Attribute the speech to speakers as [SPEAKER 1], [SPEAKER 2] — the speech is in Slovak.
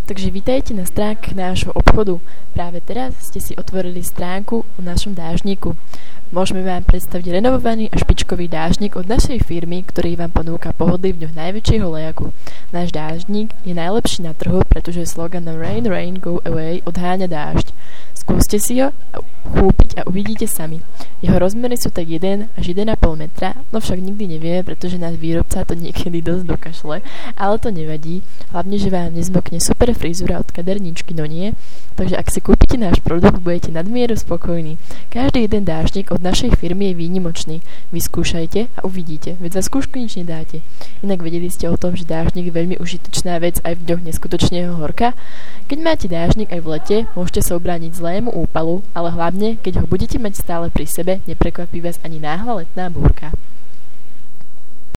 [SPEAKER 1] Takže vítajte na stránkach nášho obchodu. Práve teraz ste si otvorili stránku o našom dážniku. Môžeme vám predstaviť renovovaný a špičkový dážnik od našej firmy, ktorý vám ponúka pohodlí v dňoch najväčšieho lejaku. Náš dážnik je najlepší na trhu, pretože sloganom Rain, Rain, Go Away odháňa dážď. Skúste si ho kúpiť a uvidíte sami. Jeho rozmery sú tak 1 až 1,5 metra, no však nikdy nevieme, pretože náš výrobca to niekedy dosť dokašle, ale to nevadí, hlavne, že vám nezmokne super frizúra od kaderničky, no nie. Takže ak si kúpite náš produkt, budete nadmieru spokojní. Každý jeden dážnik od našej firmy je výnimočný. Vyskúšajte a uvidíte, veď za skúšku nič nedáte. Inak vedeli ste o tom, že dážnik je veľmi užitočná vec aj v dňoch neskutočného horka? Keď máte dážnik aj v lete, môžete sa ubrániť zlému úpalu, ale hlavne, keď ho budete mať stále pri sebe, neprekvapí vás ani náhla letná búrka.